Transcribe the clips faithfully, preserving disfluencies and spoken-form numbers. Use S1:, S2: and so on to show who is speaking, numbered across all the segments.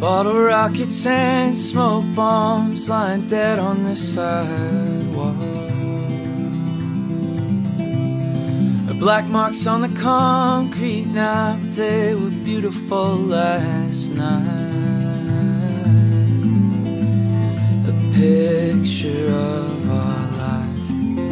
S1: Bottle rockets and smoke bombs lying dead on the sidewalk. Black marks on the concrete now, but they were beautiful last night. A picture of our life.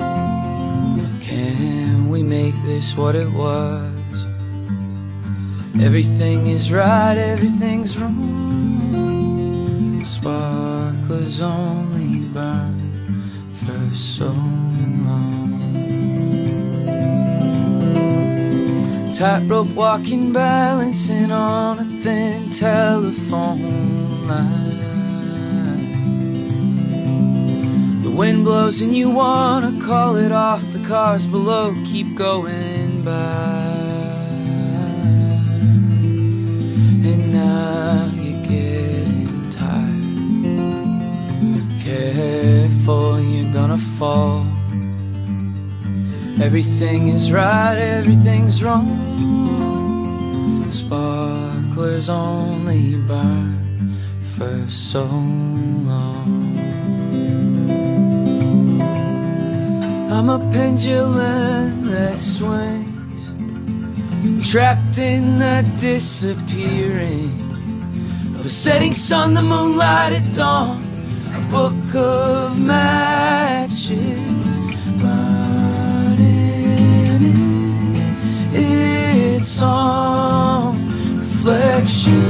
S1: Can we make this what it was? Everything is right, everything's wrong. Sparklers only burn for so long. Tightrope walking, balancing on a thin telephone line. The wind blows and you wanna call it off. The cars below keep going by. And now you're getting tired. Careful, you're gonna fall. Everything is right, everything's wrong. Sparklers only burn for so long. I'm a pendulum that swings, trapped in the disappearing of a setting sun, the moonlight at dawn. A book of matches its own reflection.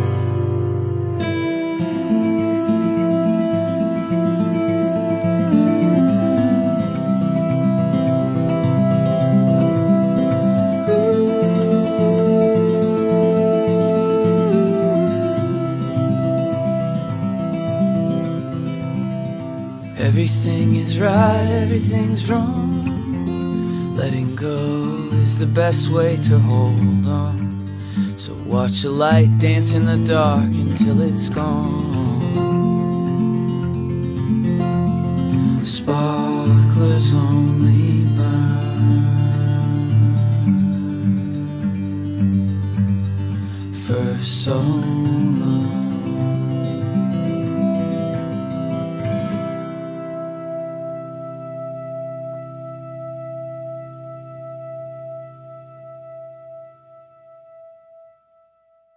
S1: Everything is right, everything's wrong. Letting go is the best way to hold on. So watch the light dance in the dark until it's gone. Sparklers only burn for so long.